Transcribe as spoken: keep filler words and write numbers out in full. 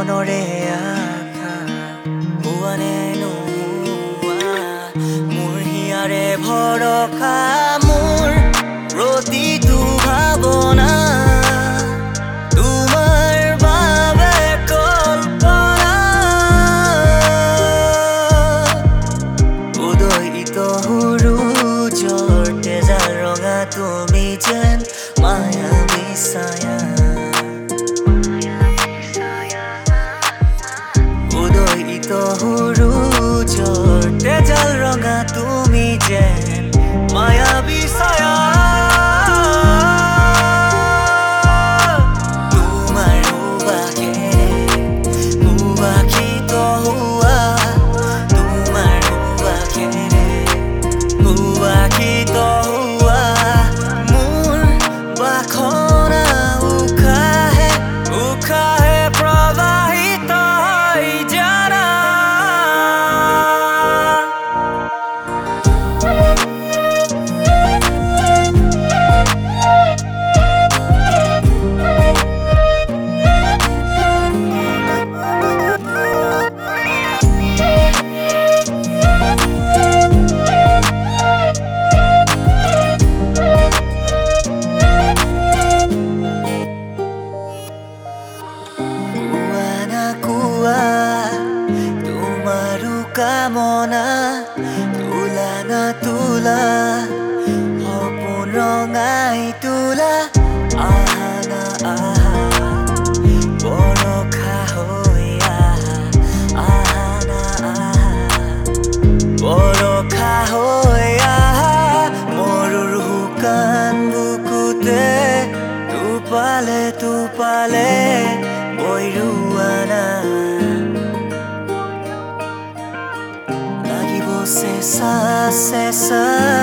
মনৰে আশা হোৱা নে নোহোৱা মোৰ হিয়াৰে ভৰসা মোৰ প্ৰতিটো ভাৱনা তোমাৰ বাবে কল্পনা উদয়িত সূৰুযৰ তেজা ৰঙা তুমি যেন মায়াবী ছায়া উদয়িত সূৰুযৰ তেজাল ৰঙা তুমি যেন মায়াবী ছায়া তোমাৰ সুবাসেৰে সুবাসিত হোৱা তোমাৰ সুবাসেৰে সুবাসিত হোৱা মোৰ বাসনা উশাহে উশাহে প্ৰবাহিত হৈ জানা তোমাৰো কামনা তোলা না তোলা সপোন ৰঙাই তোলা আহা না আহা বৰষা হৈ আহা আহা না আহা বৰষা হৈ আহা মৰুৰ শুকান বুকুতে টোপালে টোপালে বৈৰুৱানা চেঁচা চেঁচা